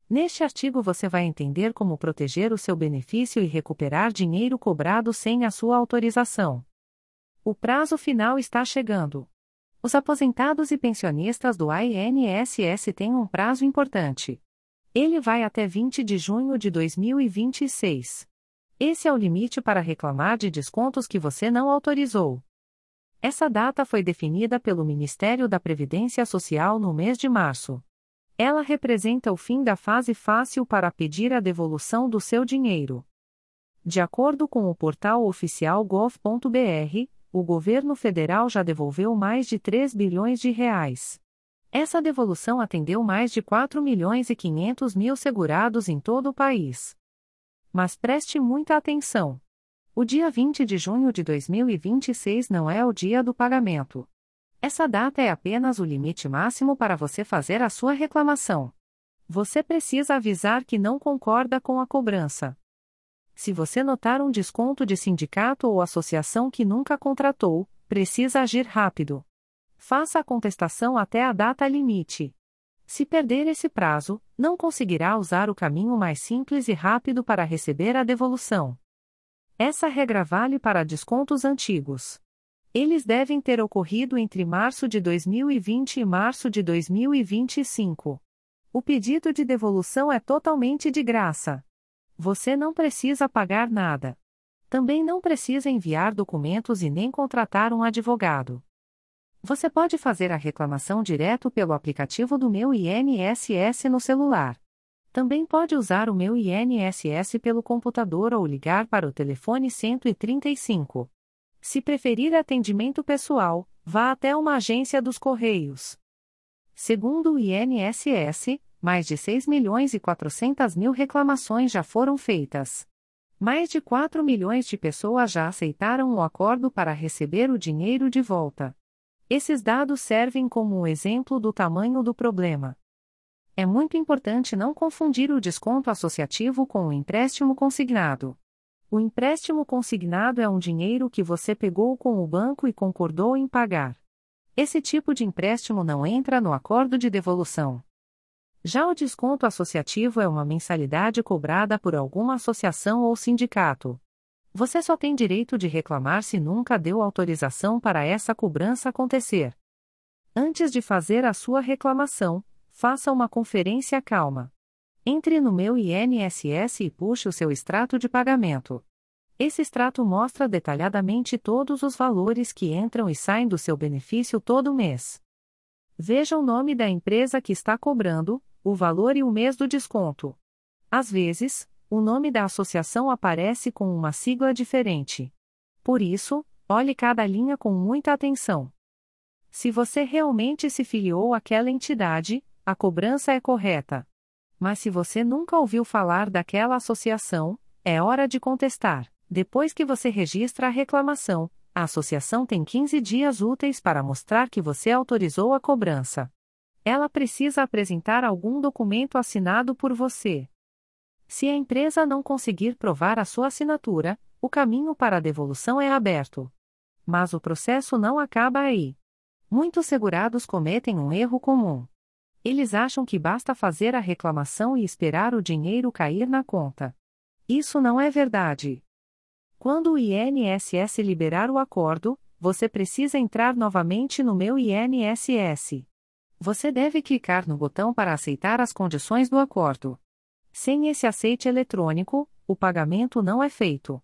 Neste artigo você vai entender como proteger o seu benefício e recuperar dinheiro cobrado sem a sua autorização. O prazo final está chegando. Os aposentados e pensionistas do INSS têm um prazo importante. Ele vai até 20 de junho de 2026. Esse é o limite para reclamar de descontos que você não autorizou. Essa data foi definida pelo Ministério da Previdência Social no mês de março. Ela representa o fim da fase fácil para pedir a devolução do seu dinheiro. De acordo com o portal oficial gov.br, o governo federal já devolveu mais de 3 bilhões de reais. Essa devolução atendeu mais de 4 milhões e 500 mil segurados em todo o país. Mas preste muita atenção. O dia 20 de junho de 2026 não é o dia do pagamento. Essa data é apenas o limite máximo para você fazer a sua reclamação. Você precisa avisar que não concorda com a cobrança. Se você notar um desconto de sindicato ou associação que nunca contratou, precisa agir rápido. Faça a contestação até a data limite. Se perder esse prazo, não conseguirá usar o caminho mais simples e rápido para receber a devolução. Essa regra vale para descontos antigos. Eles devem ter ocorrido entre março de 2020 e março de 2025. O pedido de devolução é totalmente de graça. Você não precisa pagar nada. Também não precisa enviar documentos e nem contratar um advogado. Você pode fazer a reclamação direto pelo aplicativo do Meu INSS no celular. Também pode usar o Meu INSS pelo computador ou ligar para o telefone 135. Se preferir atendimento pessoal, vá até uma agência dos Correios. Segundo o INSS, mais de 6.400.000 reclamações já foram feitas. Mais de 4 milhões de pessoas já aceitaram o acordo para receber o dinheiro de volta. Esses dados servem como um exemplo do tamanho do problema. É muito importante não confundir o desconto associativo com o empréstimo consignado. O empréstimo consignado é um dinheiro que você pegou com o banco e concordou em pagar. Esse tipo de empréstimo não entra no acordo de devolução. Já o desconto associativo é uma mensalidade cobrada por alguma associação ou sindicato. Você só tem direito de reclamar se nunca deu autorização para essa cobrança acontecer. Antes de fazer a sua reclamação, faça uma conferência calma. Entre no Meu INSS e puxe o seu extrato de pagamento. Esse extrato mostra detalhadamente todos os valores que entram e saem do seu benefício todo mês. Veja o nome da empresa que está cobrando, o valor e o mês do desconto. Às vezes, o nome da associação aparece com uma sigla diferente. Por isso, olhe cada linha com muita atenção. Se você realmente se filiou àquela entidade, a cobrança é correta. Mas se você nunca ouviu falar daquela associação, é hora de contestar. Depois que você registra a reclamação, a associação tem 15 dias úteis para mostrar que você autorizou a cobrança. Ela precisa apresentar algum documento assinado por você. Se a empresa não conseguir provar a sua assinatura, o caminho para a devolução é aberto. Mas o processo não acaba aí. Muitos segurados cometem um erro comum. Eles acham que basta fazer a reclamação e esperar o dinheiro cair na conta. Isso não é verdade. Quando o INSS liberar o acordo, você precisa entrar novamente no Meu INSS. Você deve clicar no botão para aceitar as condições do acordo. Sem esse aceite eletrônico, o pagamento não é feito.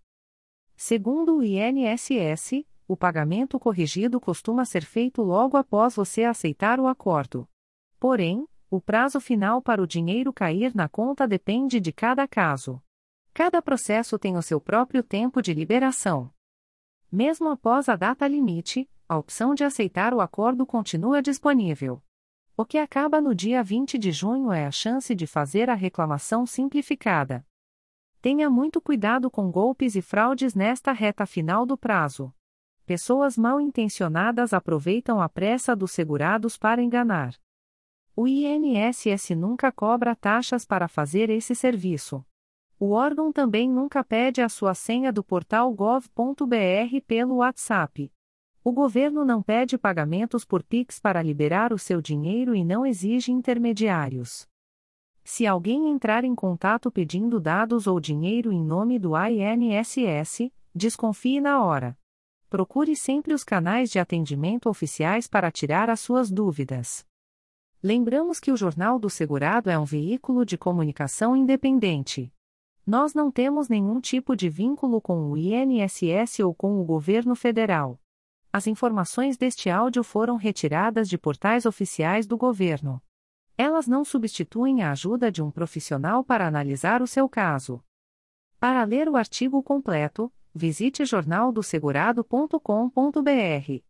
Segundo o INSS, o pagamento corrigido costuma ser feito logo após você aceitar o acordo. Porém, o prazo final para o dinheiro cair na conta depende de cada caso. Cada processo tem o seu próprio tempo de liberação. Mesmo após a data limite, a opção de aceitar o acordo continua disponível. O que acaba no dia 20 de junho é a chance de fazer a reclamação simplificada. Tenha muito cuidado com golpes e fraudes nesta reta final do prazo. Pessoas mal intencionadas aproveitam a pressa dos segurados para enganar. O INSS nunca cobra taxas para fazer esse serviço. O órgão também nunca pede a sua senha do portal gov.br pelo WhatsApp. O governo não pede pagamentos por Pix para liberar o seu dinheiro e não exige intermediários. Se alguém entrar em contato pedindo dados ou dinheiro em nome do INSS, desconfie na hora. Procure sempre os canais de atendimento oficiais para tirar as suas dúvidas. Lembramos que o Jornal do Segurado é um veículo de comunicação independente. Nós não temos nenhum tipo de vínculo com o INSS ou com o governo federal. As informações deste áudio foram retiradas de portais oficiais do governo. Elas não substituem a ajuda de um profissional para analisar o seu caso. Para ler o artigo completo, visite jornaldosegurado.com.br.